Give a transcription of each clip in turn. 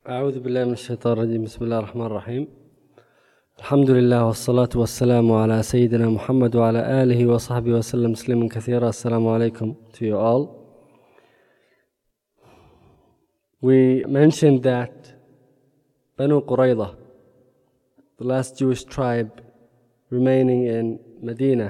أعوذ بالله من الشيطان الرجيم. بسم الله الرحمن الرحيم. الحمد لله والصلاة والسلام على سيدنا محمد وعلى آله وصحبه وسلم تسليما كثيرا. Assalamu alaikum to you all. We mentioned that Banu Qurayza, the last Jewish tribe remaining in Medina,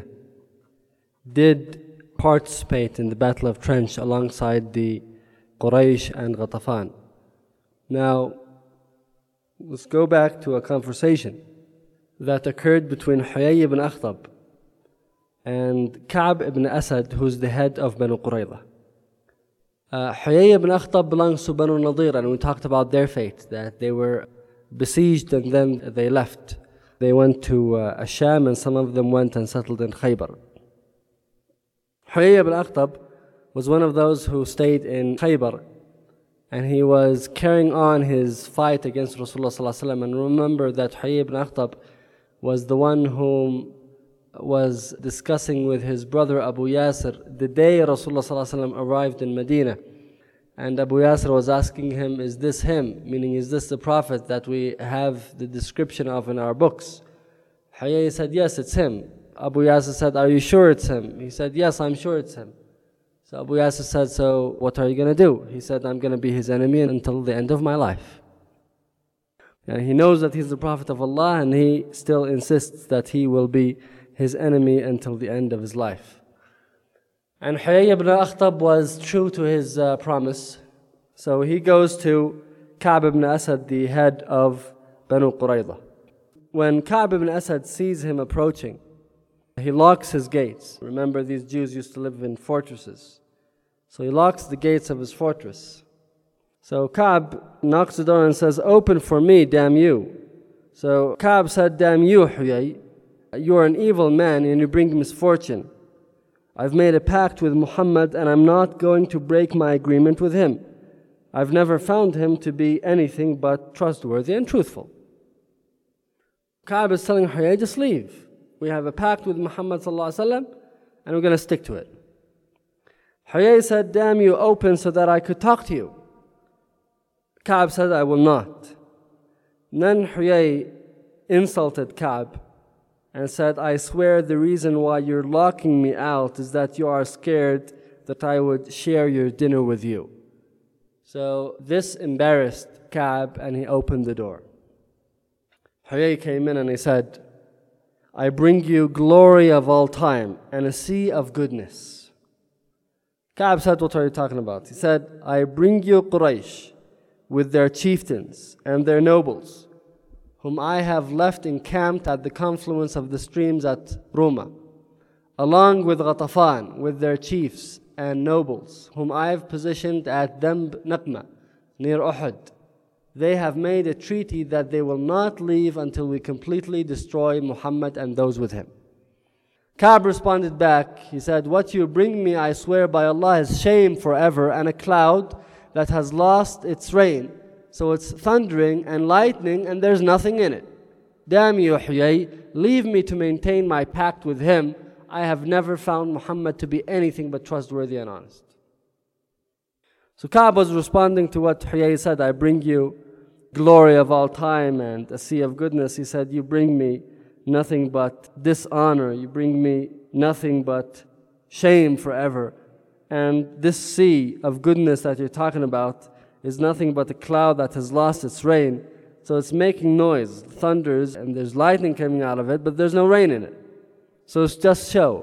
did participate in the Battle of Trench alongside the Quraysh and Ghatafan. Now, let's go back to a conversation that occurred between Huyay ibn Akhtab and Ka'b ibn Asad, who's the head of Banu Qurayza. Huyay ibn Akhtab belongs to Banu Nadir, and we talked about their fate, that they were besieged and then they left. They went to Asham, and some of them went and settled in Khaybar. Huyay ibn Akhtab was one of those who stayed in Khaybar, and he was carrying on his fight against Rasulullah ﷺ. And remember that Huyay ibn Akhtab was the one whom was discussing with his brother Abu Yasir the day Rasulullah ﷺ arrived in Medina. And Abu Yasir was asking him, is this him? Meaning, is this the Prophet that we have the description of in our books? Huyay said, yes, it's him. Abu Yasir said, are you sure it's him? He said, yes, I'm sure it's him. So Abu Yasir said, so what are you going to do? He said, I'm going to be his enemy until the end of my life. And he knows that he's the Prophet of Allah, and he still insists that he will be his enemy until the end of his life. And Huyay ibn Akhtab was true to his promise. So he goes to Ka'b ibn Asad, the head of Banu Qurayza. When Ka'b ibn Asad sees him approaching, he locks his gates. Remember, these Jews used to live in fortresses. So he locks the gates of his fortress. So Ka'b knocks the door and says, open for me, damn you. So Ka'b said, damn you, Huyay. You are an evil man and you bring misfortune. I've made a pact with Muhammad and I'm not going to break my agreement with him. I've never found him to be anything but trustworthy and truthful. Ka'b is telling Huyay, just leave. We have a pact with Muhammad ﷺ, and we're going to stick to it. Huyay said, damn you, open so that I could talk to you. Ka'b said, I will not. And then Huyay insulted Ka'b and said, I swear the reason why you're locking me out is that you are scared that I would share your dinner with you. So this embarrassed Ka'b, and he opened the door. Huyay came in and he said, I bring you glory of all time and a sea of goodness. Ka'b said, what are you talking about? He said, I bring you Quraysh with their chieftains and their nobles, whom I have left encamped at the confluence of the streams at Ruma, along with Ghatafan with their chiefs and nobles, whom I have positioned at Damb Naqma, near Uhud. They have made a treaty that they will not leave until we completely destroy Muhammad and those with him. Ka'b responded back, he said, what you bring me, I swear by Allah, is shame forever and a cloud that has lost its rain. So it's thundering and lightning and there's nothing in it. Damn you, Huyay, leave me to maintain my pact with him. I have never found Muhammad to be anything but trustworthy and honest. So Ka'b was responding to what Huyay said, I bring you glory of all time and a sea of goodness. He said, you bring me nothing but dishonor. You bring me nothing but shame forever. And this sea of goodness that you're talking about is nothing but a cloud that has lost its rain. So it's making noise, thunders, and there's lightning coming out of it, but there's no rain in it. So it's just show.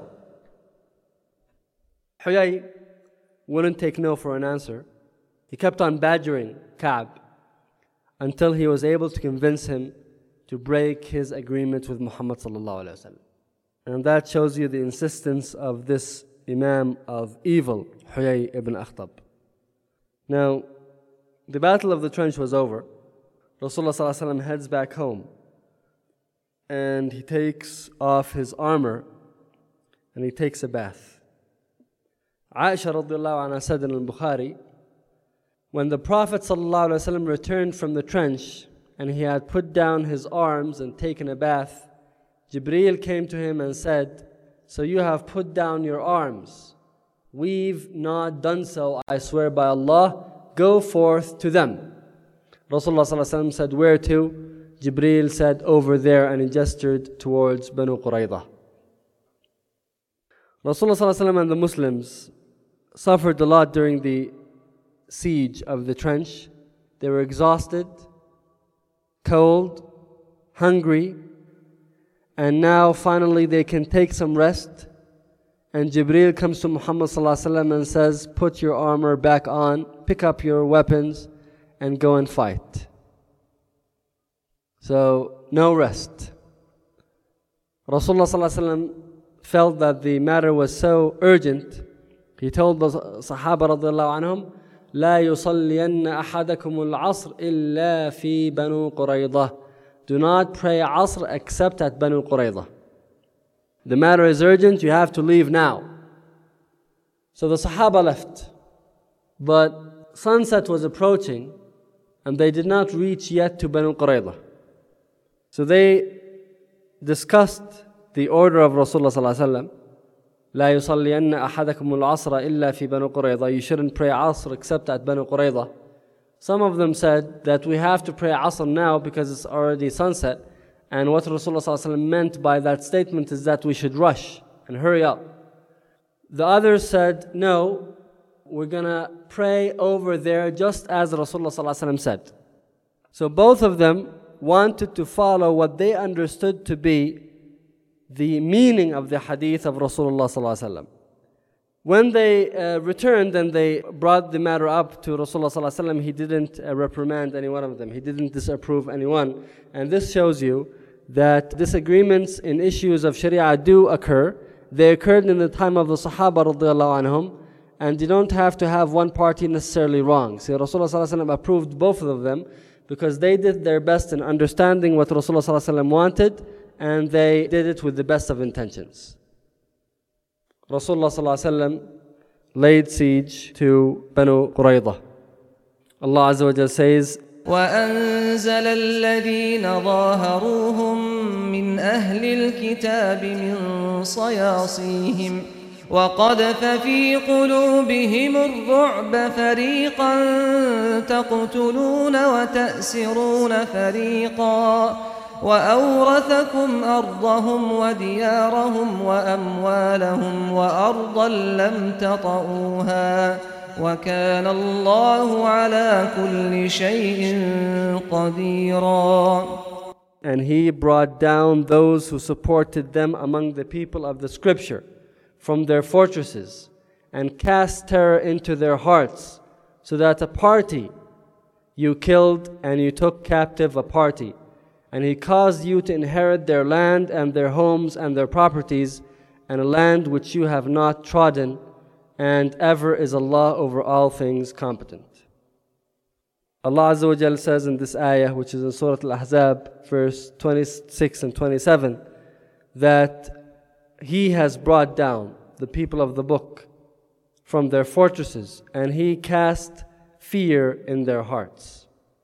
Huyay wouldn't take no for an answer. He kept on badgering Ka'b until he was able to convince him to break his agreement with Muhammad ﷺ. And that shows you the insistence of this Imam of evil, Huyay ibn Akhtab. Now, the Battle of the Trench was over. Rasulullah ﷺ heads back home, and he takes off his armor, and he takes a bath. Aisha radiallahu anha said in al-Bukhari, when the Prophet ﷺ returned from the trench and he had put down his arms and taken a bath, Jibreel came to him and said, so you have put down your arms. We've not done so, I swear by Allah. Go forth to them. Rasulullah said, "Where to?" Jibreel said, "Over there," and he gestured towards Banu Qurayza. Rasulullah and the Muslims suffered a lot during the siege of the trench. They were exhausted, cold, hungry, and now finally they can take some rest. And Jibreel comes to Muhammad and says, "Put your armor back on, pick up your weapons, and go and fight." So, no rest. Rasulullah felt that the matter was so urgent. He told the Sahaba radiallahu anhum, "لا يصلين أحدكم العصر إلا في بنو قريظة." Do not pray Asr except at Banu Qurayza. The matter is urgent, you have to leave now. So the Sahaba left. But sunset was approaching and they did not reach yet to Banu Qurayza. So they discussed the order of Rasulullah sallallahu alaihi wasallam. لا يصلين أحدكم العصر إلا في بنو قريظة. You shouldn't pray Asr except at Banu Qurayza. Some of them said that we have to pray Asr now because it's already sunset. And what Rasulullah sallallahu alaihi wasallam meant by that statement is that we should rush and hurry up. The others said, no, we're going to pray over there just as Rasulullah sallallahu alaihi wasallam said. So both of them wanted to follow what they understood to be the meaning of the hadith of Rasulullah sallallahu alaihi wasallam. When they returned and they brought the matter up to Rasulullah sallallahu alaihi wasallam, he didn't reprimand any one of them. He didn't disapprove anyone. And this shows you that disagreements in issues of Sharia do occur. They occurred in the time of the Sahaba radiallahu anhum, and you don't have to have one party necessarily wrong. See, Rasulullah sallallahu alaihi wasallam approved both of them because they did their best in understanding what Rasulullah sallallahu alaihi wasallam wanted, and they did it with the best of intentions. Rasulullah sallallahu alaihi wasallam laid siege to Banu Qurayza. Allah Azza wa Jalla says, وأنزل الذين ظاهروهم من أهل الكتاب من صياصيهم وقذف في قلوبهم الرعب فريقا تقتلون وتأسرون فريقا وأورثكم أرضهم وديارهم وأموالهم وأرضا لم تطئوها وكان الله على كل شيء قديرا. And he brought down those who supported them among the people of the scripture from their fortresses and cast terror into their hearts, so that a party you killed and you took captive a party. And he caused you to inherit their land and their homes and their properties, and a land which you have not trodden, and ever is Allah over all things competent. Allah Azza wa Jal says in this ayah, which is in Surah Al-Ahzab, verse 26 and 27, that He has brought down the people of the book from their fortresses, and He cast fear in their hearts.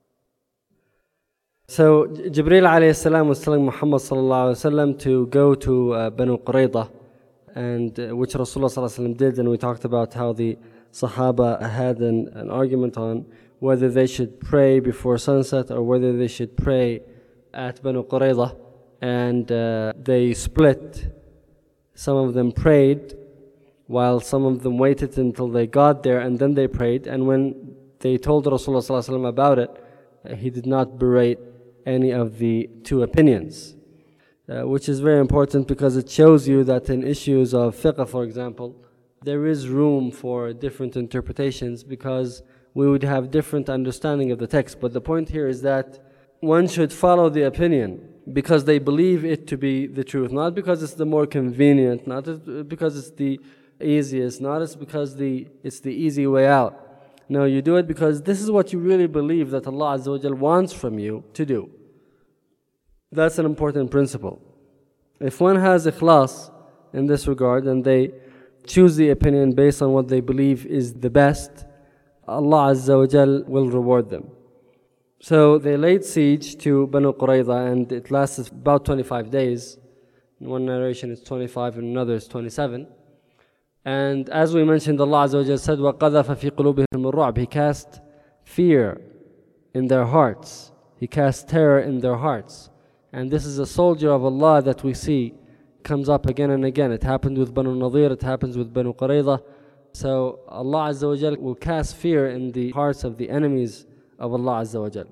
So Jibreel alayhi salam was telling Muhammad sallallahu alayhi wa sallam to go to Banu Qurayza, and which Rasulullah sallallahu alayhi wa sallam did, and we talked about how the Sahaba had an argument on whether they should pray before sunset or whether they should pray at Banu Qurayza, and they split. Some of them prayed while some of them waited until they got there and then they prayed, and when they told Rasulullah sallallahu alayhi wa sallam about it, he did not berate any of the two opinions, which is very important because it shows you that in issues of fiqh, for example, there is room for different interpretations because we would have different understanding of the text. But the point here is that one should follow the opinion because they believe it to be the truth, not because it's the more convenient, not because it's the easiest, not because it's the easy way out. No, you do it because this is what you really believe that Allah Azza wa Jal wants from you to do. That's an important principle. If one has ikhlas in this regard and they choose the opinion based on what they believe is the best, Allah Azza wa Jal will reward them. So they laid siege to Banu Qurayza, and it lasted about 25 days. In one narration it's 25, in another it's 27. And as we mentioned, Allah Azza wa Jalla said, وَقَذَفَ فِي قُلُوبِهِمُ الرُّعْبِ. He cast fear in their hearts. He cast terror in their hearts. And this is a soldier of Allah that we see comes up again and again. It happened with Banu Nadir, it happens with Banu Qurayza. So Allah Azza wa Jal will cast fear in the hearts of the enemies of Allah Azza wa Jal.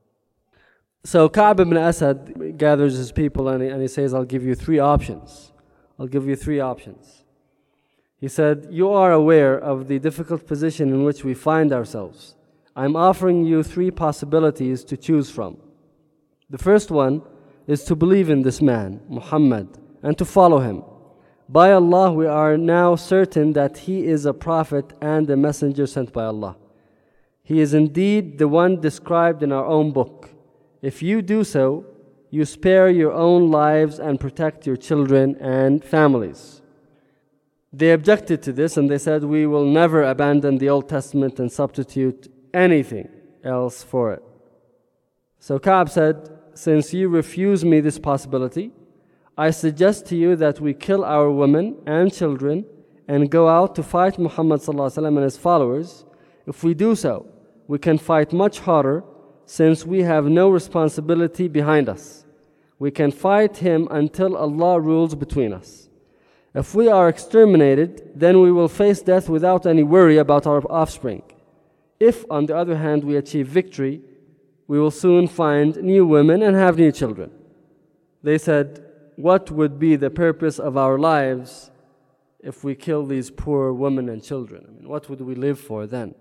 So Ka'b ibn Asad gathers his people and he says, I'll give you three options. I'll give you three options. He said, you are aware of the difficult position in which we find ourselves. I'm offering you three possibilities to choose from. The first one is to believe in this man, Muhammad, and to follow him. By Allah, we are now certain that he is a prophet and a messenger sent by Allah. He is indeed the one described in our own book. If you do so, you spare your own lives and protect your children and families. They objected to this and they said, we will never abandon the Old Testament and substitute anything else for it. So Ka'b said, since you refuse me this possibility, I suggest to you that we kill our women and children and go out to fight Muhammad ﷺ and his followers. If we do so, we can fight much harder since we have no responsibility behind us. We can fight him until Allah rules between us. If we are exterminated, then we will face death without any worry about our offspring. If, on the other hand, we achieve victory, we will soon find new women and have new children. They said, what would be the purpose of our lives if we kill these poor women and children? I mean, what would we live for then?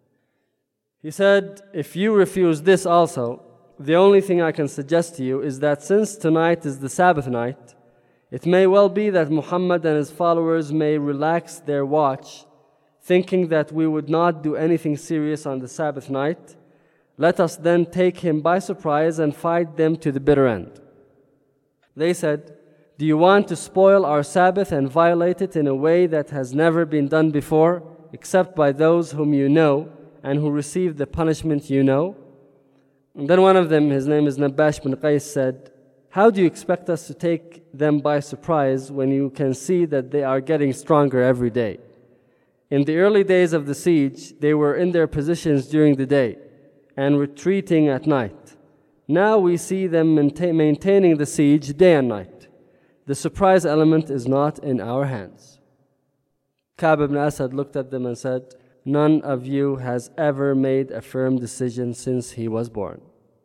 He said, if you refuse this also, the only thing I can suggest to you is that since tonight is the Sabbath night, it may well be that Muhammad and his followers may relax their watch, thinking that we would not do anything serious on the Sabbath night. Let us then take him by surprise and fight them to the bitter end. They said, do you want to spoil our Sabbath and violate it in a way that has never been done before, except by those whom you know and who receive the punishment you know? And then one of them, his name is Nabash bin Qais, said, how do you expect us to take them by surprise when you can see that they are getting stronger every day? In the early days of the siege, they were in their positions during the day and retreating at night. Now we see them maintaining the siege day and night. The surprise element is not in our hands. Ka'b ibn Asad looked at them and said, none of you has ever made a firm decision since he was born.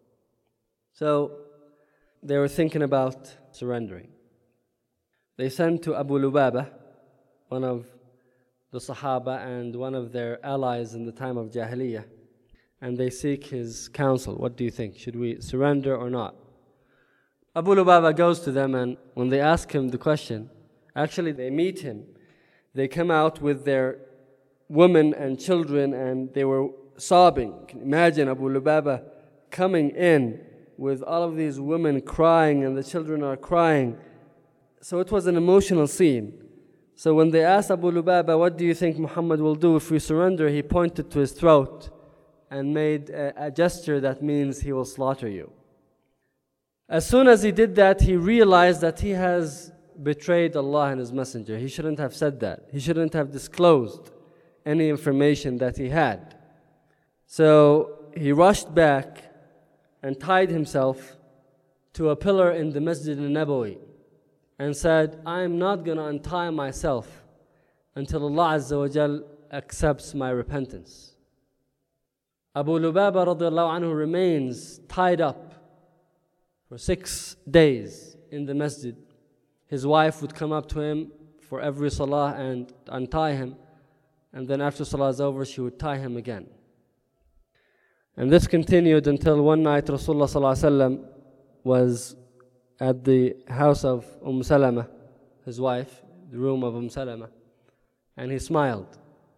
So they were thinking about surrendering. They sent to Abu Lubaba, one of the Sahaba and one of their allies in the time of Jahiliyyah, and they seek his counsel. What do you think? Should we surrender or not? Abu Lubaba goes to them, and when they ask him the question, actually they meet him. They come out with their women and children and they were sobbing. You can imagine Abu Lubaba coming in with all of these women crying and the children are crying. So it was an emotional scene. So when they asked Abu Lubaba, what do you think Muhammad will do if we surrender? He pointed to his throat and made a gesture that means he will slaughter you. As soon as he did that, he realized that he has betrayed Allah and His Messenger. He shouldn't have said that. He shouldn't have disclosed any information that he had. So he rushed back and tied himself to a pillar in the Masjid al-Nabawi and said, I am not going to untie myself until Allah Azza wa Jal accepts my repentance. Abu Lubaba radiallahu anhu remains tied up for 6 days in the masjid. His wife would come up to him for every salah and untie him, and then after salah is over, she would tie him again. And this continued until one night Rasulullah ﷺ was at the house of Salama, his wife, the room of Salama, and he smiled.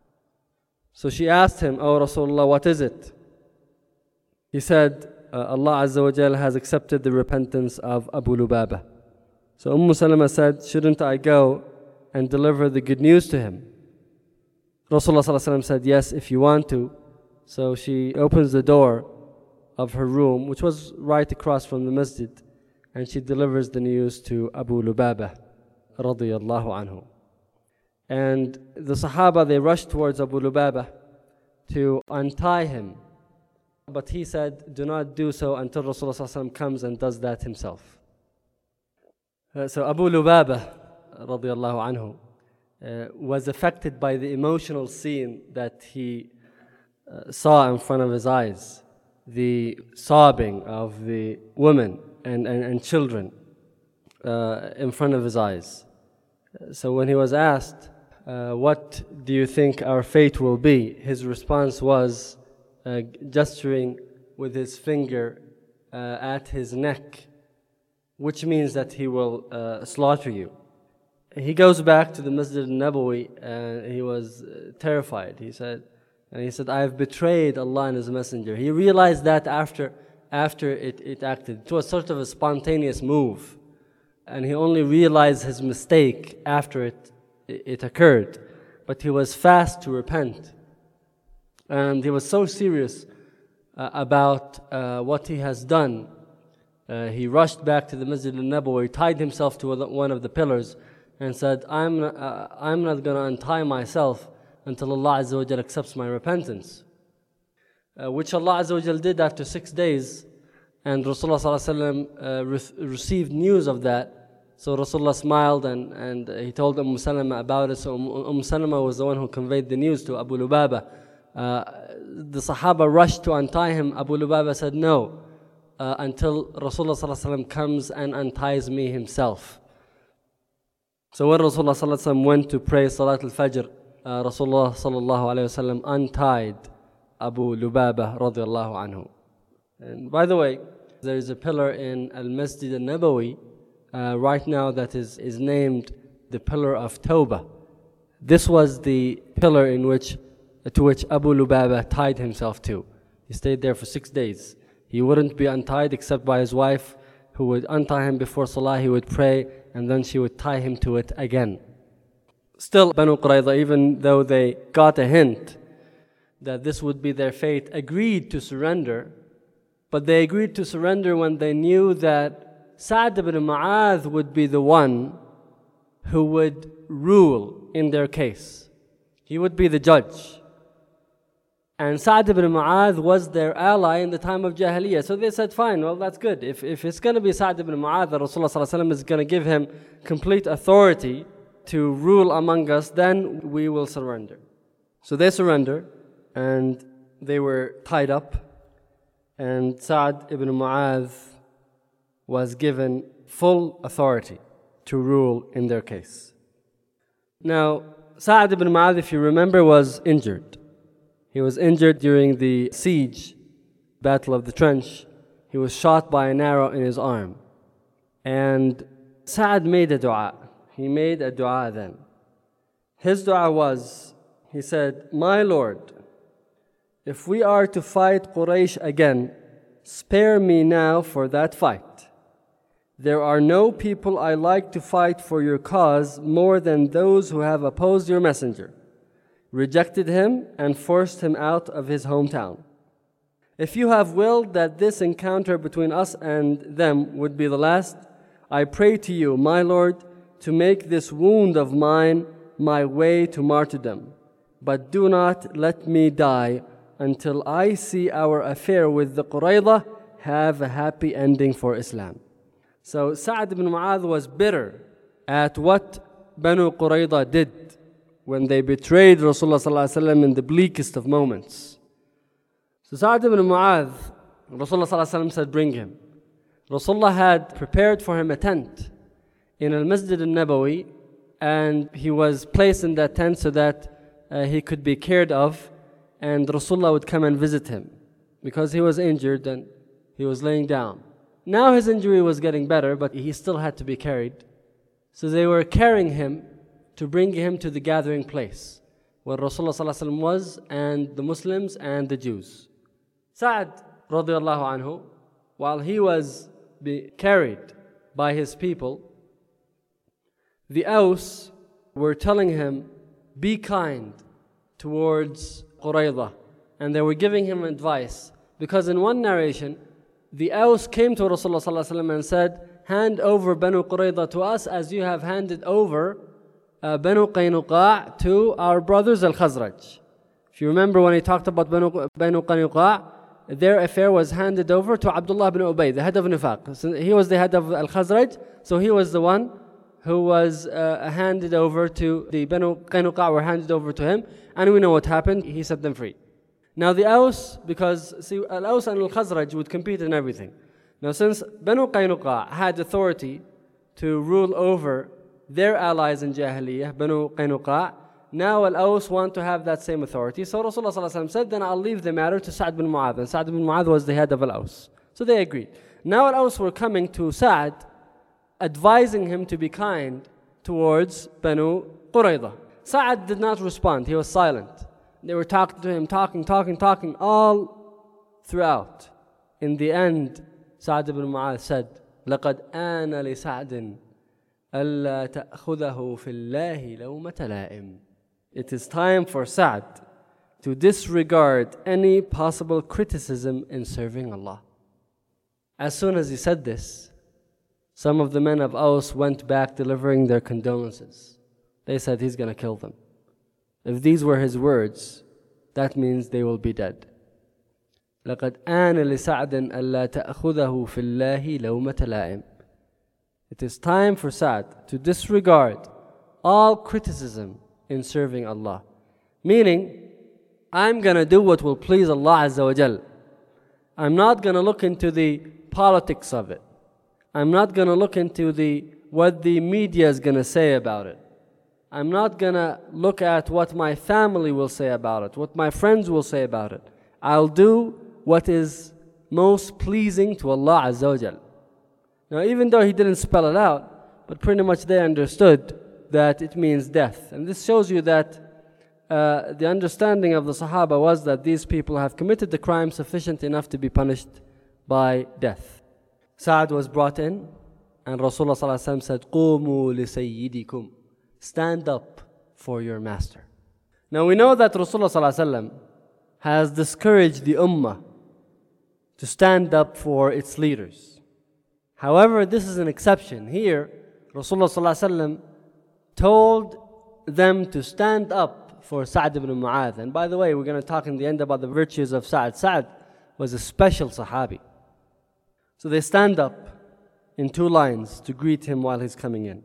So she asked him, "Oh Rasulullah, what is it?" He said, Allah Azza wa Jal has accepted the repentance of Abu Lubaba. So Salama said, shouldn't I go and deliver the good news to him? Rasulullah ﷺ said, yes, if you want to. So she opens the door of her room, which was right across from the masjid, and she delivers the news to Abu Lubaba radiyallahu anhu. And the Sahaba, they rushed towards Abu Lubaba to untie him but he said, do not do so until Rasulullah comes and does that himself. So Abu Lubaba radiallahu anhu was affected by the emotional scene that he saw in front of his eyes, the sobbing of the women and children in front of his eyes. So when he was asked, what do you think our fate will be? His response was gesturing with his finger at his neck, which means that he will slaughter you. He goes back to the Masjid al-Nabawi and he was terrified. He said, I have betrayed Allah and His Messenger. He realized that after it acted. It was sort of a spontaneous move. And he only realized his mistake after it occurred. But he was fast to repent. And he was so serious about what he has done. He rushed back to the Masjid al-Nabawi, tied himself to one of the pillars, and said, I'm not going to untie myself until Allah Azza wa Jal accepts my repentance. Which Allah Azza wa Jal did after 6 days. And Rasulullah Sallallahu Alaihi Wasallam received news of that. So Rasulullah smiled and he told Salama about it. So Salama was the one who conveyed the news to Abu Lubaba. The Sahaba rushed to untie him. Abu Lubaba said, no, until Rasulullah Sallallahu Alaihi Wasallam comes and unties me himself. So when Rasulullah Sallallahu Alaihi Wasallam went to pray Salat al-Fajr, Rasulullah Sallallahu Alaihi Wasallam untied Abu Lubaba radiallahu anhu. And by the way, there is a pillar in Al-Masjid al-Nabawi right now that is named the Pillar of Tawbah. This was the pillar to which Abu Lubaba tied himself to. He stayed there for 6 days. He wouldn't be untied except by his wife, who would untie him before Salah. He would pray and then she would tie him to it again. Still, Banu Qurayza, even though they got a hint that this would be their fate, agreed to surrender. But they agreed to surrender when they knew that Sa'd ibn Mu'adh would be the one who would rule in their case. He would be the judge. And Sa'd ibn Mu'adh was their ally in the time of Jahiliyyah. So they said, fine, well, that's good. If it's going to be Sa'd ibn Mu'adh, that Rasulullah Sallallahu Alaihi Wasallam is going to give him complete authority to rule among us, then we will surrender. So they surrender, and they were tied up, and Sa'd ibn Mu'adh was given full authority to rule in their case. Now, Sa'd ibn Mu'adh, if you remember, was injured. He was injured during the siege, Battle of the Trench. He was shot by an arrow in his arm. And Sa'd made a dua. He made a dua then. His dua was, he said, my Lord, if we are to fight Quraysh again, spare me now for that fight. There are no people I like to fight for your cause more than those who have opposed your messenger, rejected him, and forced him out of his hometown. If you have willed that this encounter between us and them would be the last, I pray to you, my Lord, to make this wound of mine my way to martyrdom. But do not let me die until I see our affair with the Qurayza have a happy ending for Islam. So Sa'd ibn Mu'adh was bitter at what Banu Qurayza did when they betrayed Rasulullah Sallallahu Alaihi Wasallam in the bleakest of moments. So Sa'd ibn Mu'adh, Rasulullah Sallallahu Alaihi Wasallam said, bring him. Rasulullah had prepared for him a tent in Al-Masjid al-Nabawi, and he was placed in that tent so that he could be cared of, and Rasulullah would come and visit him because he was injured and he was laying down. Now his injury was getting better, but he still had to be carried. So they were carrying him to bring him to the gathering place where Rasulullah Sallallahu Alaihi Wasallam was, and the Muslims and the Jews. Sa'd radiallahu anhu, while he was carried by his people, the Aus were telling him, be kind towards Qurayza. And they were giving him advice. Because in one narration, the Aus came to Rasulullah Sallallahu Alaihi Wasallam and said, hand over Banu Qurayza to us as you have handed over Banu Qaynuqa to our brothers Al-Khazraj. If you remember when he talked about Banu Qaynuqa, their affair was handed over to Abdullah ibn Ubay, the head of Nifaq. So he was the head of Al-Khazraj, so he was the one who was handed over to the Banu Qaynuqa, were handed over to him, and we know what happened. He set them free. Now the Aus, because see, Al-Aus and Al-Khazraj would compete in everything. Now since Banu Qaynuqa had authority to rule over their allies in Jahiliyyah, Banu Qaynuqa, now Al-Aus want to have that same authority. So Rasulullah ﷺ said, then I'll leave the matter to Sa'd bin Mu'adh. And Sa'd bin Mu'adh was the head of Al-Aus. So they agreed. Now Al-Aus were coming to Sa'd, advising him to be kind towards Banu Qurayza. Sa'd did not respond. He was silent. They were talking to him, talking all throughout. In the end, Sa'd ibn Mu'adh said, لَقَدْ آنَ لِسَعْدٍ أَلَّا تَأْخُذَهُ فِي اللَّهِ لَوْمَةَ لَائِمٍ. It is time for Sa'd to disregard any possible criticism in serving Allah. As soon as he said this, some of the men of Aus went back delivering their condolences. They said he's going to kill them. If these were his words, that means they will be dead. لَقَدْ آنَ لِسَعْدٍ أَلَّا تَأْخُذَهُ فِي اللَّهِ لَوْمَةَ لَائِمٍ. It is time for Sa'd to disregard all criticism in serving Allah. Meaning, I'm going to do what will please Allah Azza wa Jal. I'm not going to look into the politics of it. I'm not going to look into what the media is going to say about it. I'm not going to look at what my family will say about it, what my friends will say about it. I'll do what is most pleasing to Allah Azza wa Jal. Now, even though he didn't spell it out, but pretty much they understood that it means death. And this shows you that the understanding of the Sahaba was that these people have committed the crime sufficient enough to be punished by death. Sa'd was brought in, and Rasulullah ﷺ said, قُومُوا لِسَيِّدِكُمْ. Stand up for your master. Now we know that Rasulullah ﷺ has discouraged the ummah to stand up for its leaders. However, this is an exception. Here, Rasulullah ﷺ told them to stand up for Sa'd ibn Mu'adh. And by the way, we're going to talk in the end about the virtues of Sa'd. Sa'd was a special Sahabi. So they stand up in two lines to greet him while he's coming in.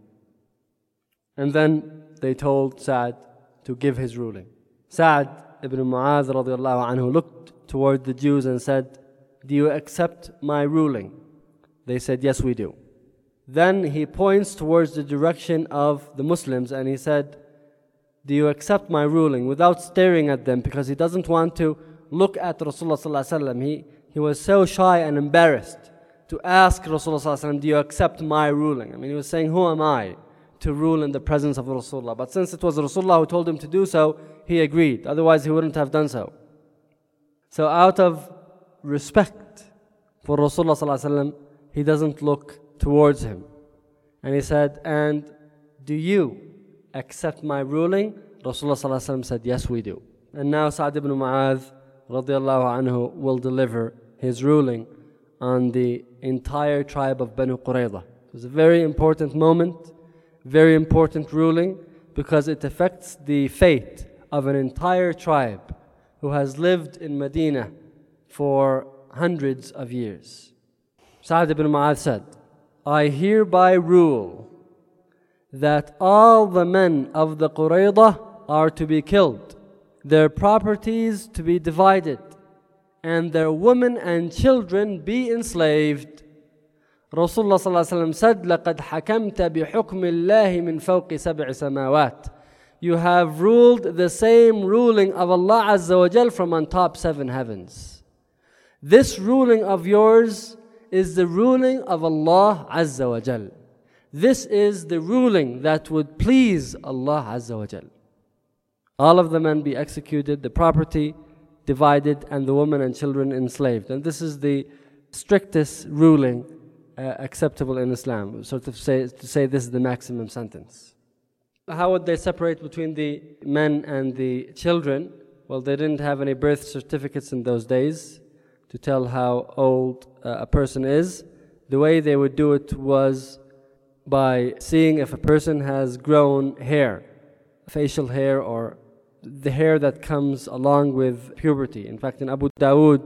And then they told Sa'd to give his ruling. Sa'd ibn Mu'adh radiallahu anhu looked toward the Jews and said, do you accept my ruling? They said, yes, we do. Then he points towards the direction of the Muslims and he said, do you accept my ruling? Without staring at them, because he doesn't want to look at Rasulullah sallallahu alaihi wasallam. He was so shy and embarrassed to ask Rasulullah sallallahu alaihi wasallam, do you accept my ruling? I mean, he was saying, who am I to rule in the presence of Rasulullah? But since it was Rasulullah who told him to do so, he agreed. Otherwise, he wouldn't have done so. So out of respect for Rasulullah sallallahu alaihi wasallam, he doesn't look towards him. And he said, and do you accept my ruling? Rasulullah sallallahu alaihi wasallam said, yes, we do. And now Sa'd ibn Mu'adh radiallahu anhu will deliver his ruling on the entire tribe of Banu Qurayza. It was a very important moment, very important ruling, because it affects the fate of an entire tribe who has lived in Medina for hundreds of years. Sa'd ibn Mu'adh said, I hereby rule that all the men of the Qurayza are to be killed, their properties to be divided, and their women and children be enslaved. Rasulullah ﷺ said, لَقَدْ حَكَمْتَ بِحُكْمِ اللَّهِ مِنْ فَوْقِ سَبْعِ سَمَاوَاتٍ. You have ruled the same ruling of Allah Azza wa Jal from on top 7 heavens. This ruling of yours is the ruling of Allah Azza wa Jal. This is the ruling that would please Allah Azza wa Jal. All of the men be executed, the property divided, and the women and children enslaved. And this is the strictest ruling acceptable in Islam. Sort of to say this is the maximum sentence. How would they separate between the men and the children? Well, they didn't have any birth certificates in those days to tell how old a person is. The way they would do it was by seeing if a person has grown hair, facial hair, or the hair that comes along with puberty. In fact, in Abu Dawood,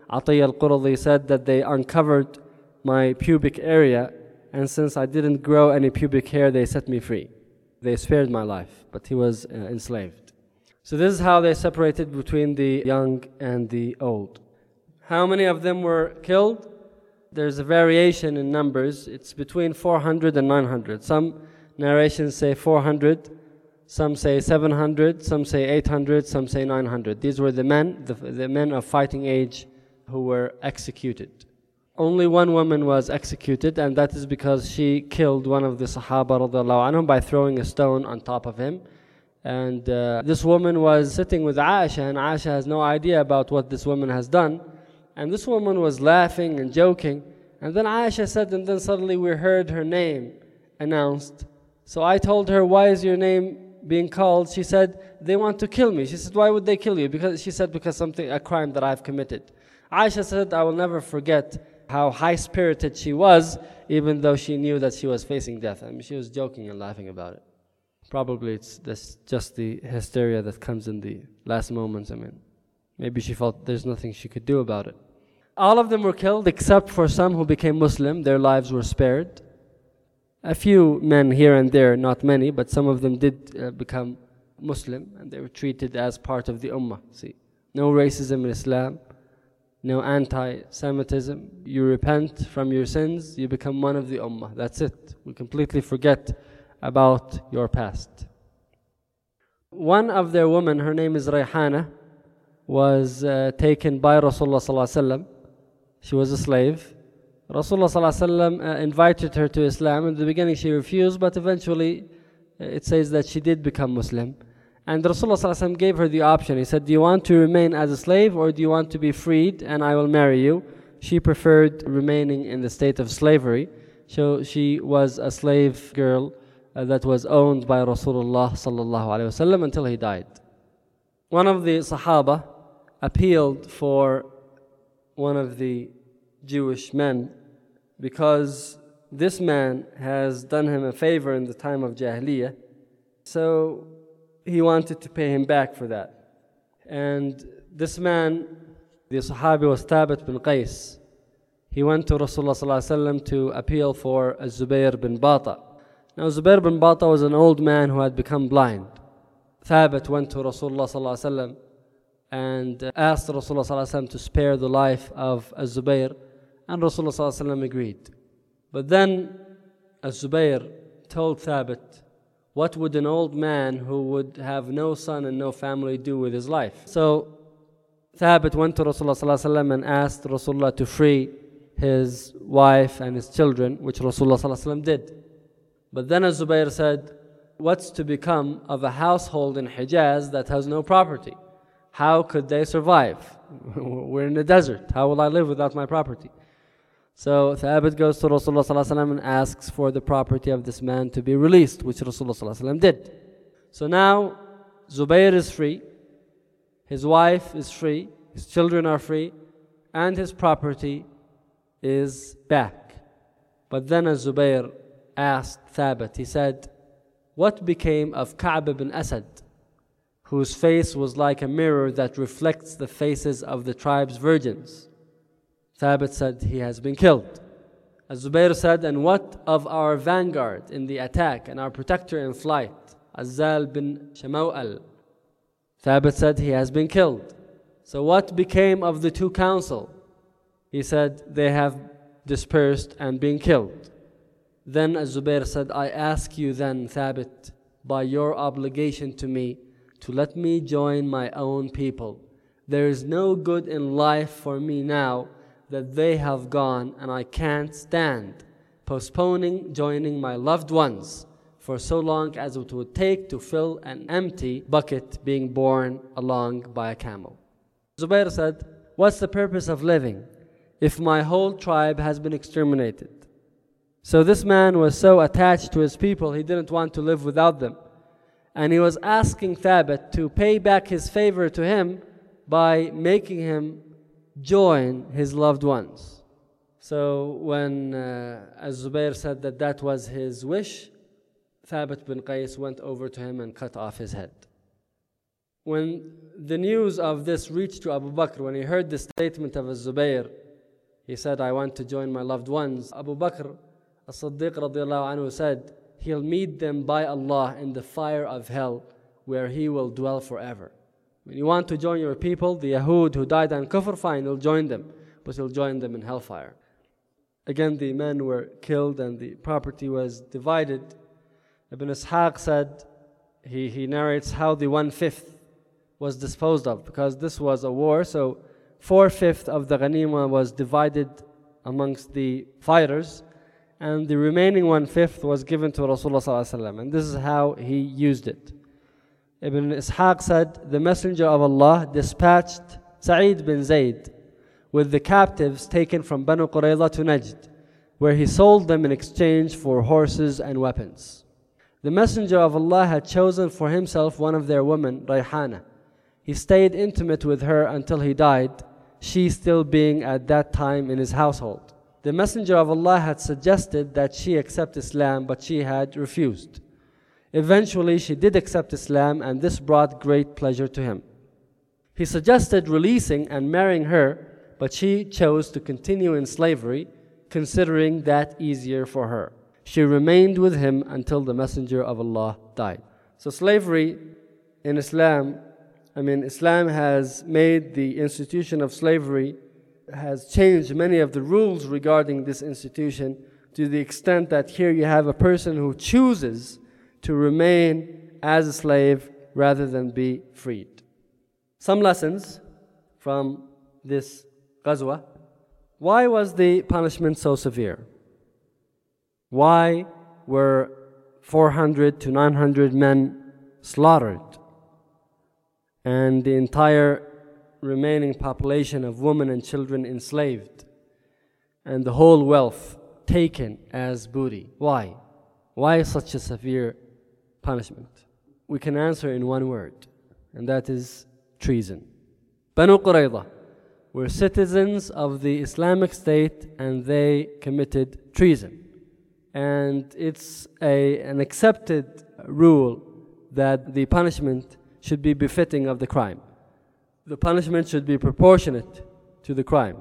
Atiyya al-Quradi said that they uncovered my pubic area, and since I didn't grow any pubic hair, they set me free. They spared my life, but he was enslaved. So this is how they separated between the young and the old. How many of them were killed? There's a variation in numbers. It's between 400 and 900. Some narrations say 400, some say 700, some say 800, some say 900. These were the men of fighting age who were executed. Only one woman was executed, and that is because she killed one of the Sahaba radiallahu anhum by throwing a stone on top of him. And this woman was sitting with Aisha, and Aisha has no idea about what this woman has done. And this woman was laughing and joking. And then Aisha said, and then suddenly we heard her name announced. So I told her, why is your name being called? She said, they want to kill me. She said, why would they kill you? Because she said, because a crime that I've committed. Aisha said, I will never forget how high-spirited she was, even though she knew that she was facing death. I mean, she was joking and laughing about it. Probably that's just the hysteria that comes in the last moments. I mean, maybe she felt there's nothing she could do about it. All of them were killed except for some who became Muslim. Their lives were spared. A few men here and there, not many, but some of them did become Muslim, and they were treated as part of the Ummah. See, no racism in Islam. No anti-Semitism. You repent from your sins, you become one of the Ummah. That's it. We completely forget about your past. One of their women, her name is Rayhana, was taken by Rasulullah sallallahu alaihi wasallam. She was a slave. Rasulullah sallallahu alaihi wasallam invited her to Islam. In the beginning she refused, but eventually it says that she did become Muslim. And Rasulullah ﷺ gave her the option. He said, do you want to remain as a slave, or do you want to be freed and I will marry you? She preferred remaining in the state of slavery. So she was a slave girl that was owned by Rasulullah ﷺ until he died. One of the Sahaba appealed for one of the Jewish men because this man has done him a favor in the time of Jahiliyyah. So he wanted to pay him back for that. And this man, the Sahabi, was Thabit bin Qais. He went to Rasulullah ﷺ to appeal for Zubayr bin Bata. Now Zubayr bin Bata was an old man who had become blind. Thabit went to Rasulullah ﷺ and asked Rasulullah ﷺ to spare the life of Zubayr, and Rasulullah ﷺ agreed. But then Zubayr told Thabit, what would an old man who would have no son and no family do with his life? So Thabit went to Rasulullah ﷺ and asked Rasulullah to free his wife and his children, which Rasulullah ﷺ did. But then Zubayr said, what's to become of a household in Hijaz that has no property? How could they survive? We're in the desert. How will I live without my property? So Thabit goes to Rasulullah ﷺ and asks for the property of this man to be released, which Rasulullah ﷺ did. So now Zubayr is free, his wife is free, his children are free, and his property is back. But then Zubayr asked Thabit, he said, what became of Ka'b ibn Asad, whose face was like a mirror that reflects the faces of the tribe's virgins? Thabit said, he has been killed. Zubayr said, and what of our vanguard in the attack and our protector in flight, Azzal bin Shamaw'al? Thabit said, he has been killed. So what became of the two council? He said, they have dispersed and been killed. Then Zubayr said, I ask you then, Thabit, by your obligation to me, to let me join my own people. There is no good in life for me now that they have gone, and I can't stand postponing joining my loved ones for so long as it would take to fill an empty bucket being borne along by a camel. Zubayr said, what's the purpose of living if my whole tribe has been exterminated? So this man was so attached to his people, he didn't want to live without them. And he was asking Thabit to pay back his favor to him by making him join his loved ones. So when Zubayr said that that was his wish, Thabit bin Qais went over to him and cut off his head. when the news of this reached to Abu Bakr, when he heard the statement of Az-Zubayr, he said, I want to join my loved ones. Abu Bakr as-Siddiq radiallahu anhu said, he'll meet them by Allah in the fire of hell, where he will dwell forever. When you want to join your people, the Yahud who died on kufr, fine, you'll join them, but you'll join them in hellfire. Again, the men were killed and the property was divided. Ibn Ishaq said, he narrates how the 1/5 was disposed of, because this was a war, so 4/5 of the ghanima was divided amongst the fighters, and the remaining 1/5 was given to Rasulullah ﷺ, and this is how he used it. Ibn Ishaq said, the Messenger of Allah dispatched Sa'id bin Zayd with the captives taken from Banu Qurayza to Najd, where he sold them in exchange for horses and weapons. The Messenger of Allah had chosen for himself one of their women, Rayhana. He stayed intimate with her until he died, she still being at that time in his household. The Messenger of Allah had suggested that she accept Islam, but she had refused. Eventually, she did accept Islam, and this brought great pleasure to him. He suggested releasing and marrying her, but she chose to continue in slavery, considering that easier for her. She remained with him until the Messenger of Allah died. So slavery in Islam, Islam has made the institution of slavery, has changed many of the rules regarding this institution, to the extent that here you have a person who chooses to remain as a slave rather than be freed. Some lessons from this Ghazwa. Why was the punishment so severe? Why were 400 to 900 men slaughtered and the entire remaining population of women and children enslaved and the whole wealth taken as booty? Why? Why such a severe punishment? We can answer in one word, and that is treason. Banu Qurayza were citizens of the Islamic State, and they committed treason. And it's an accepted rule that the punishment should be befitting of the crime. The punishment should be proportionate to the crime.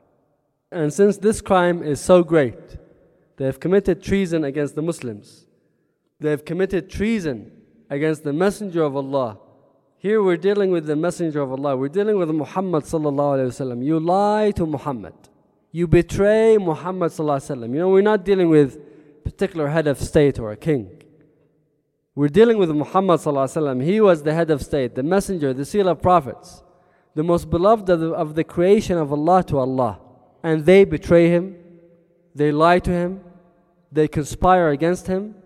And since this crime is so great, they have committed treason against the Muslims. They have committed treason against the Messenger of Allah. Here we're dealing with the Messenger of Allah. We're dealing with Muhammad sallallahu alaihi wasallam. You lie to Muhammad. You betray Muhammad sallallahu alaihi wasallam. We're not dealing with a particular head of state or a king. We're dealing with Muhammad sallallahu alaihi wasallam. He was the head of state, the messenger, the seal of prophets, the most beloved of the creation of Allah to Allah. And they betray him. They lie to him. They conspire against him.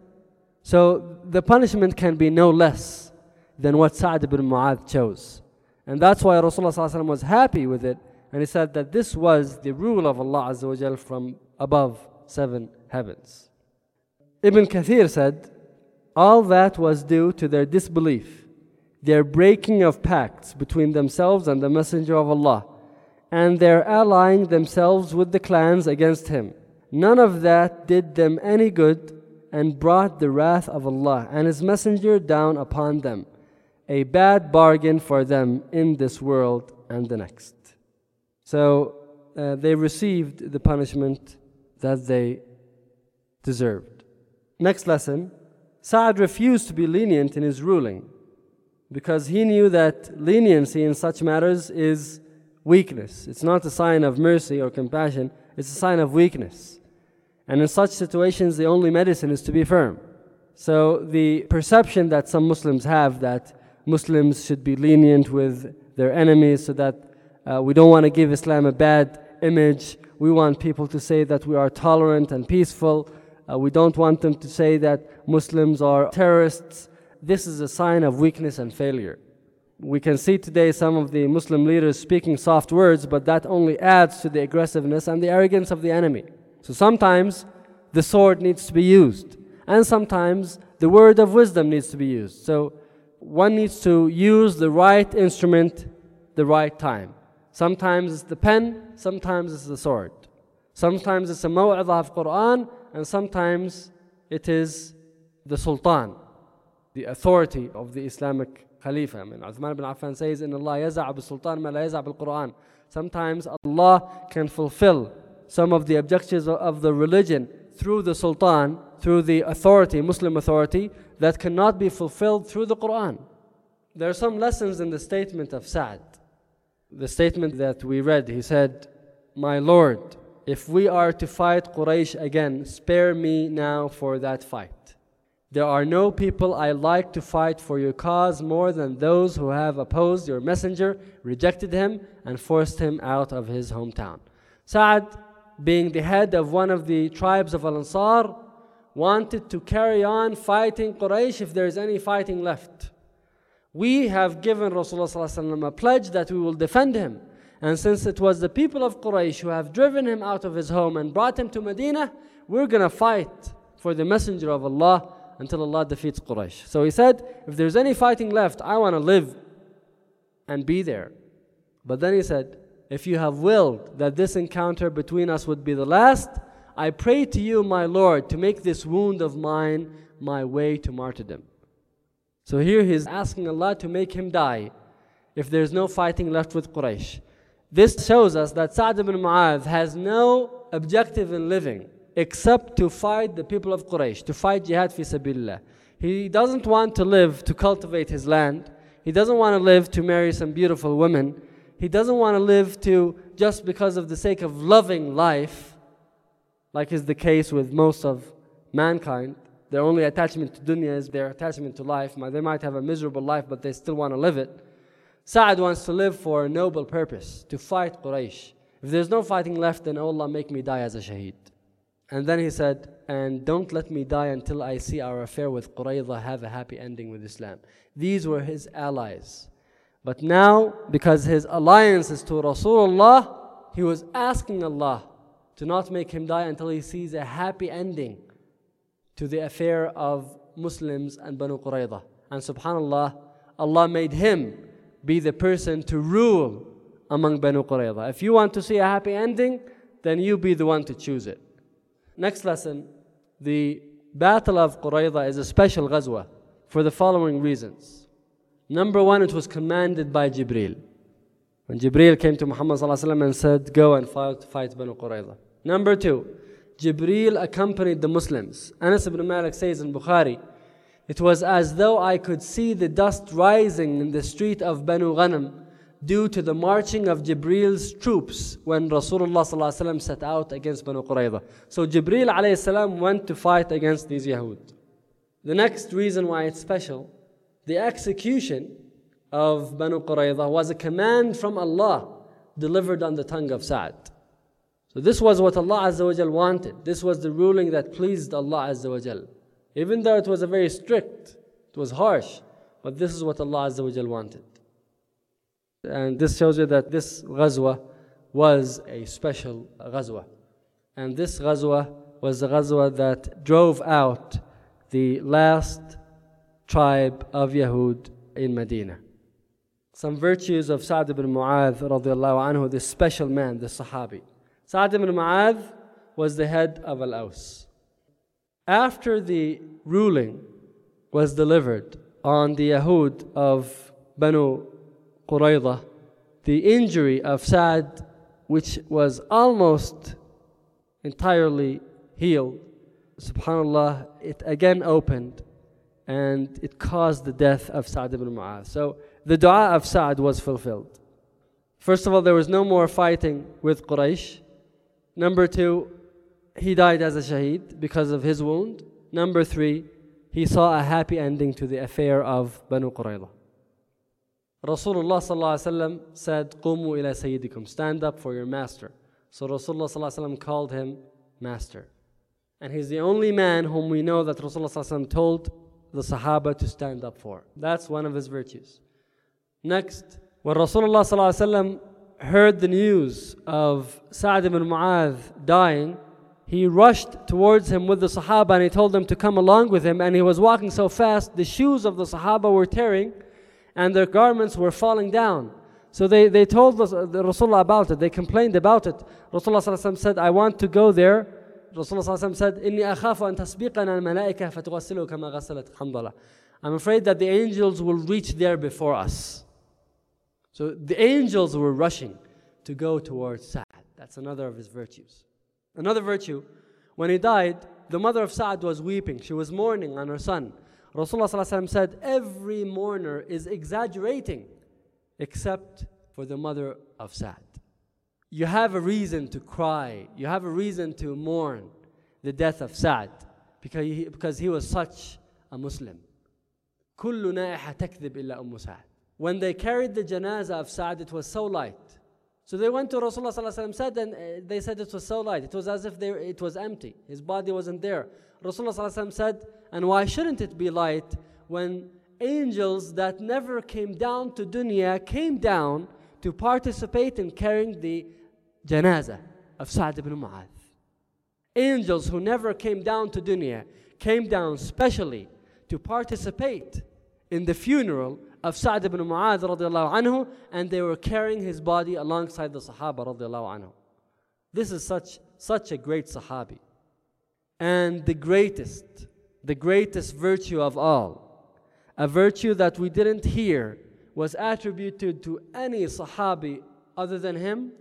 So the punishment can be no less than what Sa'd ibn Mu'adh chose. And that's why Rasulullah ﷺ was happy with it. And he said that this was the rule of Allah Azza wa Jal from above 7 heavens. Ibn Kathir said, all that was due to their disbelief, their breaking of pacts between themselves and the Messenger of Allah, and their allying themselves with the clans against him. None of that did them any good and brought the wrath of Allah and His Messenger down upon them. A bad bargain for them in this world and the next. So they received the punishment that they deserved. Next lesson, Sa'd refused to be lenient in his ruling because he knew that leniency in such matters is weakness. It's not a sign of mercy or compassion, it's a sign of weakness. And in such situations, the only medicine is to be firm. So the perception that some Muslims have that Muslims should be lenient with their enemies so that we don't want to give Islam a bad image. We want people to say that we are tolerant and peaceful. We don't want them to say that Muslims are terrorists. This is a sign of weakness and failure. We can see today some of the Muslim leaders speaking soft words, but that only adds to the aggressiveness and the arrogance of the enemy. So sometimes the sword needs to be used, and sometimes the word of wisdom needs to be used. So one needs to use the right instrument the right time. Sometimes it's the pen, sometimes it's the sword. Sometimes it's a maw'idhah of Quran, and sometimes it is the sultan, the authority of the Islamic Khalifa. I mean, Uthman ibn Affan says, "Inna Allah yaza' bil-sultan ma la yaza' bil-Quran." Sometimes Allah can fulfill some of the objectives of the religion through the sultan, through the authority, Muslim authority, that cannot be fulfilled through the Quran. There are some lessons in the statement of Sa'd. The statement that we read, he said, "My Lord, if we are to fight Quraysh again, spare me now for that fight. There are no people I like to fight for your cause more than those who have opposed your messenger, rejected him, and forced him out of his hometown." Sa'd, being the head of one of the tribes of Al-Ansar, wanted to carry on fighting Quraysh if there is any fighting left. We have given Rasulullah a pledge that we will defend him. And since it was the people of Quraysh who have driven him out of his home and brought him to Medina, we're going to fight for the messenger of Allah until Allah defeats Quraysh. So he said, if there's any fighting left, I want to live and be there. But then he said, if you have willed that this encounter between us would be the last, I pray to you, my Lord, to make this wound of mine my way to martyrdom. So here he's asking Allah to make him die if there's no fighting left with Quraysh. This shows us that Sa'd ibn Mu'adh has no objective in living except to fight the people of Quraysh, to fight jihad fi sabilillah. He doesn't want to live to cultivate his land. He doesn't want to live to marry some beautiful women. He doesn't want to live to just because of the sake of loving life, like is the case with most of mankind. Their only attachment to dunya is their attachment to life. They might have a miserable life, but they still want to live it. Sa'd wants to live for a noble purpose, to fight Quraysh. If there's no fighting left, then Allah make me die as a shaheed. And then he said, and don't let me die until I see our affair with Qurayza have a happy ending with Islam. These were his allies. But now, because his alliance is to Rasulullah, he was asking Allah to not make him die until he sees a happy ending to the affair of Muslims and Banu Qurayza. And subhanAllah, Allah made him be the person to rule among Banu Qurayza. If you want to see a happy ending, then you be the one to choose it. Next lesson, the Battle of Qurayza is a special ghazwa for the following reasons. Number one, it was commanded by Jibreel. When Jibreel came to Muhammad ﷺ and said, go and fight Banu Qurayza. Number two, Jibreel accompanied the Muslims. Anas ibn Malik says in Bukhari, it was as though I could see the dust rising in the street of Banu Ghanam due to the marching of Jibreel's troops when Rasulullah ﷺ set out against Banu Qurayza. So Jibreel ﷺ went to fight against these Yahud. The next reason why it's special, the execution of Banu Qurayza was a command from Allah delivered on the tongue of Sa'd. So this was what Allah Azza wa Jal wanted. This was the ruling that pleased Allah Azza wa Jal. Even though it was a very strict, it was harsh, but this is what Allah Azza wa Jal wanted. And this shows you that this ghazwa was a special ghazwa. And this ghazwa was the ghazwa that drove out the last tribe of Yahud in Medina. Some virtues of Sa'd ibn Mu'adh radiallahu anhu, this special man, this Sahabi. Sa'd ibn Mu'adh was the head of Al-Aws. After the ruling was delivered on the Yahud of Banu Qurayza, the injury of Sa'd, which was almost entirely healed, subhanAllah, it again opened and it caused the death of Sa'd ibn Mu'adh. So the dua of Sa'd was fulfilled. First of all, there was no more fighting with Quraysh. Number two, he died as a shaheed because of his wound. Number three, he saw a happy ending to the affair of Banu Qurayza. Rasulullah ﷺ said, "Qumu ila sayyidikum," stand up for your master. So Rasulullah ﷺ called him master. And he's the only man whom we know that Rasulullah ﷺ told the Sahaba to stand up for. That's one of his virtues. Next, when Rasulullah ﷺ heard the news of Sa'd ibn Mu'adh dying, he rushed towards him with the Sahaba and he told them to come along with him. And he was walking so fast, the shoes of the Sahaba were tearing and their garments were falling down. So they told the Rasulullah about it. They complained about it. Rasulullah ﷺ said, I want to go there. Rasulullah ﷺ said, إِنِّي أَخَافُ أَن تَسْبِقَنَا الْمَلَائِكَةَ فَتُغَسِّلُوا كَمَا غَسَّلَتْ حَنْظَلَةَ. I'm afraid that the angels will reach there before us. So the angels were rushing to go towards Sa'd. That's another of his virtues. Another virtue, when he died, the mother of Sa'd was weeping. She was mourning on her son. Rasulullah ﷺ said, every mourner is exaggerating except for the mother of Sa'd. You have a reason to cry. You have a reason to mourn the death of Sa'd because he was such a Muslim. كل نائحة تكذب إلا أم سعد. When they carried the janazah of Sa'd, it was so light. So they went to Rasulullah ﷺ and they said it was so light. It was as if it was empty. His body wasn't there. Rasulullah ﷺ said, and why shouldn't it be light when angels that never came down to dunya came down to participate in carrying the janazah of Sa'd ibn Mu'adh? Angels who never came down to dunya came down specially to participate in the funeral of Sa'd ibn Mu'adh radiallahu anhu, and they were carrying his body alongside the Sahaba radiallahu anhu. This is such a great Sahabi. And the greatest virtue of all, a virtue that we didn't hear was attributed to any Sahabi other than him,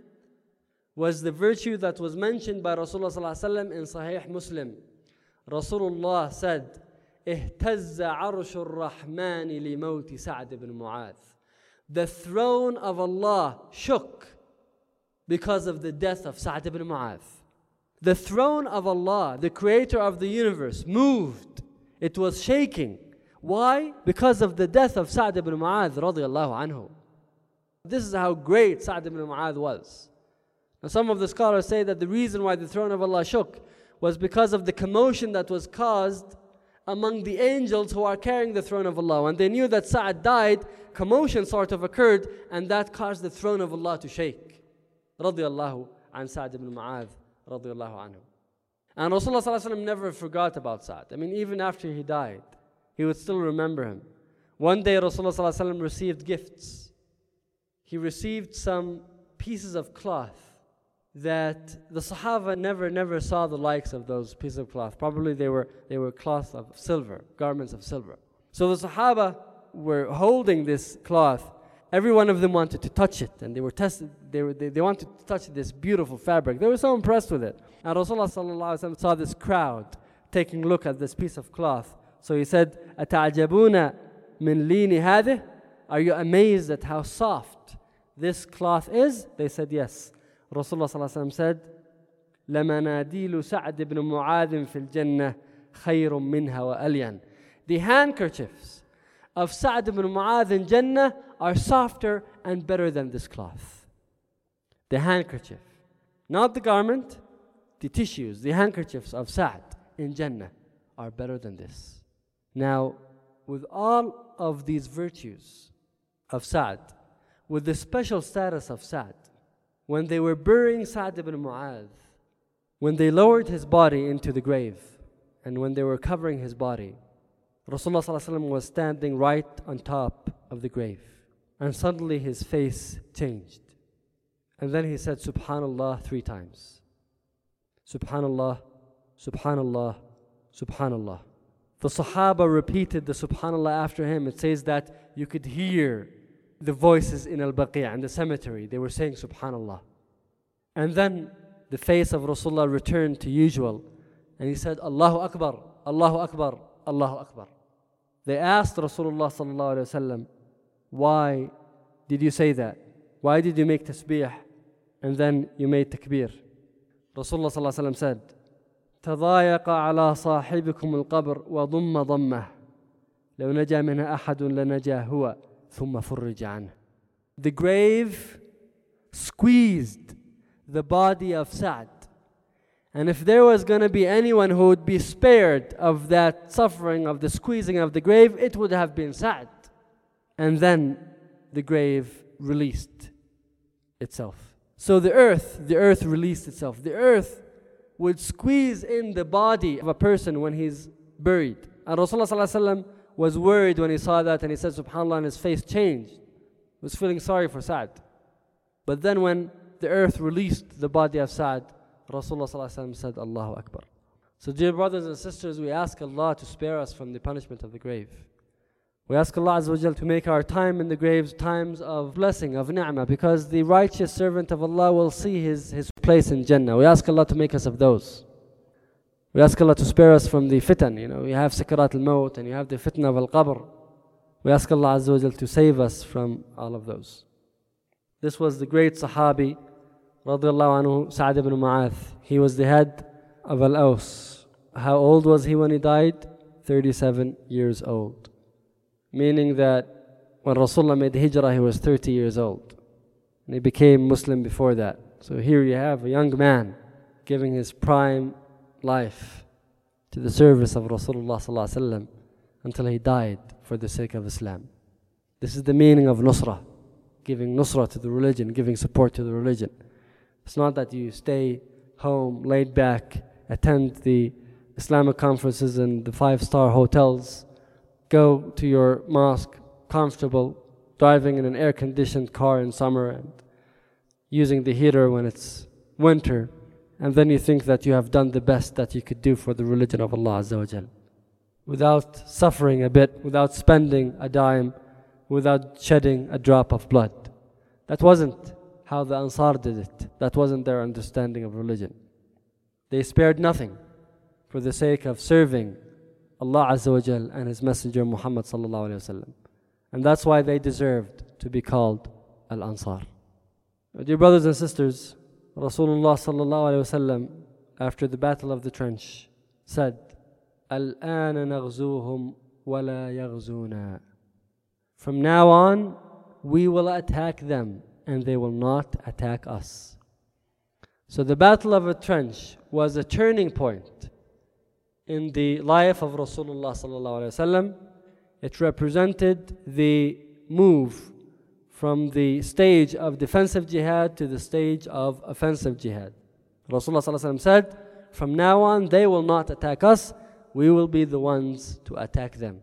was the virtue that was mentioned by Rasulullah ﷺ in Sahih Muslim. Rasulullah said, اهتز عرش الرحمن لموت سعد بن معاذ. The throne of Allah shook because of the death of Sa'd ibn Mu'adh. The throne of Allah, the creator of the universe, moved. It was shaking. Why? Because of the death of Sa'd ibn Mu'adh radiallahu anhu. This is how great Sa'd ibn Mu'adh was. Now some of the scholars say that the reason why the throne of Allah shook was because of the commotion that was caused among the angels who are carrying the throne of Allah. When they knew that Sa'd died, commotion sort of occurred, and that caused the throne of Allah to shake. Radiallahu an Sa'd ibn Mu'adh radiallahu anhu. And Rasulullah ﷺ never forgot about Sa'd. I mean, even after he died, he would still remember him. One day Rasulullah ﷺ received gifts. He received some pieces of cloth that the Sahaba never saw the likes of those pieces of cloth. Probably they were cloth of silver, garments of silver. So the Sahaba were holding this cloth. Every one of them wanted to touch it, and they wanted to touch this beautiful fabric. They were so impressed with it. And Rasulullah ﷺ saw this crowd taking a look at this piece of cloth. So he said, أَتَعْجَبُونَ مِنْ لِينِ هَذِهِ? Are you amazed at how soft this cloth is? They said yes. Rasulullah ﷺ said, لَمَنَادِيلُ سَعْدِ بْنِ مُعَاذٍ فِي الْجَنَّةِ خَيْرٌ مِّنْهَا وَأَلْيَنَ. The handkerchiefs of Sa'd ibn Mu'adh in Jannah are softer and better than this cloth. The handkerchief, not the garment, the tissues, the handkerchiefs of Sa'd in Jannah are better than this. Now, with all of these virtues of Sa'd, with the special status of Sa'd, when they were burying Sa'd ibn Mu'adh, when they lowered his body into the grave, and when they were covering his body, Rasulullah ﷺ was standing right on top of the grave. And suddenly his face changed. And then he said, Subhanallah 3 times. Subhanallah, Subhanallah, Subhanallah. The Sahaba repeated the Subhanallah after him. It says that you could hear the voices in Al-Baqi', in the cemetery. They were saying Subhanallah. And then the face of Rasulullah returned to usual. And he said, Allahu Akbar, Allahu Akbar, Allahu Akbar. They asked Rasulullah sallallahu alayhi wa sallam, why did you say that? Why did you make tasbih and then you made takbir? Rasulullah sallallahu alayhi wa sallam said, تضايق على صاحبكم القبر وضم ضمه لو نجا منها أحد لنجا هو ثم فرج عنه. The grave squeezed the body of Sa'd. And if there was going to be anyone who would be spared of that suffering, of the squeezing of the grave, it would have been Sa'd. And then the grave released itself. So the earth released itself. The earth would squeeze in the body of a person when he's buried. And Rasulullah ﷺ was worried when he saw that, and he said, Subhanallah, and his face changed. He was feeling sorry for Sa'd. But then when the earth released the body of Sa'd, Rasulullah ﷺ said, Allahu Akbar. So dear brothers and sisters, we ask Allah to spare us from the punishment of the grave. We ask Allah Azza wa Jal to make our time in the graves times of blessing, of ni'mah, because the righteous servant of Allah will see his place in Jannah. We ask Allah to make us of those. We ask Allah to spare us from the fitan. You have sakarat al-maut and you have the fitna of al-qabr. We ask Allah Azza wa Jal to save us from all of those. This was the great Sahabi, radiallahu anhu, Sa'd ibn Mu'adh. He was the head of Al-Aws. How old was he when he died? 37 years old. Meaning that when Rasulullah made the hijrah, he was 30 years old. And he became Muslim before that. So here you have a young man giving his prime life to the service of Rasulullah sallallahu alaihi wasallam until he died for the sake of Islam. This is the meaning of nusrah, giving nusrah to the religion, giving support to the religion. It's not that you stay home, laid back, attend the Islamic conferences in the 5-star hotels, go to your mosque comfortable, driving in an air-conditioned car in summer and using the heater when it's winter, and then you think that you have done the best that you could do for the religion of Allah Azza wa Jal, without suffering a bit, without spending a dime, without shedding a drop of blood. That wasn't how the Ansar did it. That wasn't their understanding of religion. They spared nothing for the sake of serving Allah Azza wa Jal and His Messenger Muhammad sallallahu alayhi wa sallam. And that's why they deserved to be called Al-Ansar. Dear brothers and sisters, Rasulullah sallallahu alayhi wa sallam, after the Battle of the Trench, said, Al-ana naghzuhum wa la yaghzuna. From now on, we will attack them and they will not attack us. So the Battle of the Trench was a turning point in the life of Rasulullah sallallahu alayhi wa sallam. It represented the move from the stage of defensive jihad to the stage of offensive jihad. Rasulullah sallallahu alayhi wa sallam said, from now on they will not attack us, we will be the ones to attack them.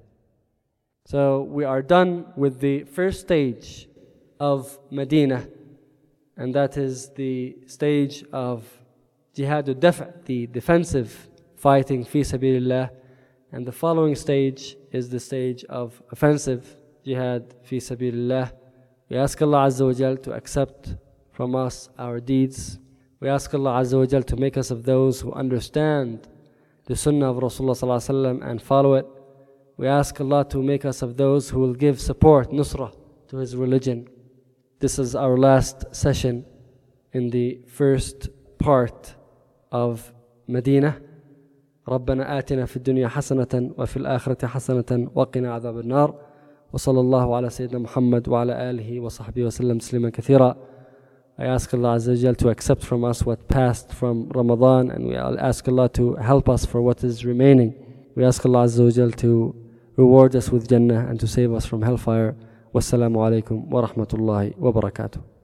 So we are done with the first stage of Medina, and that is the stage of jihad al-daf', the defensive fighting fi sabilillah, and the following stage is the stage of offensive jihad fi sabilillah. We ask Allah Azza wa Jal to accept from us our deeds. We ask Allah Azza wa Jal to make us of those who understand the sunnah of Rasulullah sallallahu alaihi wasallam and follow it. We ask Allah to make us of those who will give support, nusrah, to His religion. This is our last session in the first part of Medina. ربنا آتنا في الدنيا حسنة وفي الآخرة حسنة وقنا عذاب النار وصلى الله على سيدنا محمد وعلى آله وصحبه وسلم تسليما كثيرا. I ask Allah Azza wa Jal to accept from us what passed from Ramadan, and we ask Allah to help us for what is remaining. We ask Allah Azza wa Jal to reward us with Jannah and to save us from hellfire. Wassalamu alaikum wa rahmatullahi wa barakatuh.